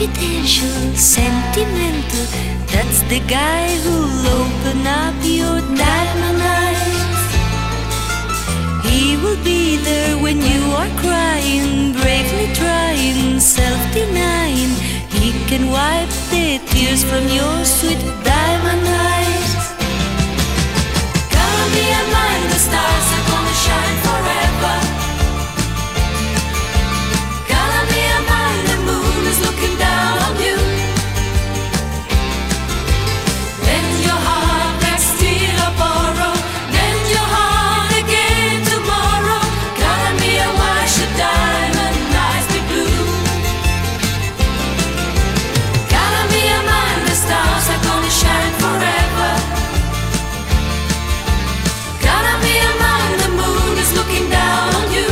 confidential, sentimental. That's the guy who'll open up your diamond eyes. He will be there when you are crying, bravely trying, self-denying. He can wipe the tears from your sweet diamond eyes. Gonna be a mind, the stars are gonna shine forever. Gonna be a mind, the moon is looking down on you. Lend your heart, that's steal or borrow. Lend your heart again tomorrow. Gonna be a why should diamond eyes be blue? Gonna be a mind, the stars are gonna shine forever. Gonna be a mind, the moon is looking down on you.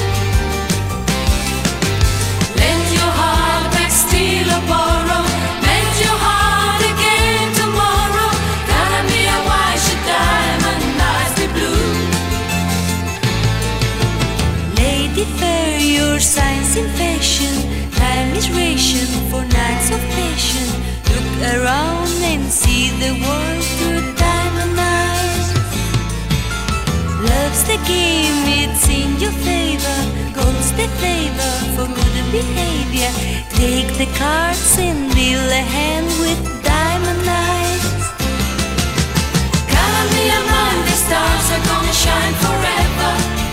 Lend your heart back, steal or borrow. Lend your heart again tomorrow. Gonna be a why should diamond eyes be blue? Lady fair, your signs in fashion. Time is ration for nights of passion. Look around and see the world through diamond eyes. Love's the game, it's in your favor. Gold's the flavor for good behavior. Take the cards and deal a hand with diamond eyes. Gonna be a mind, the stars are gonna shine forever.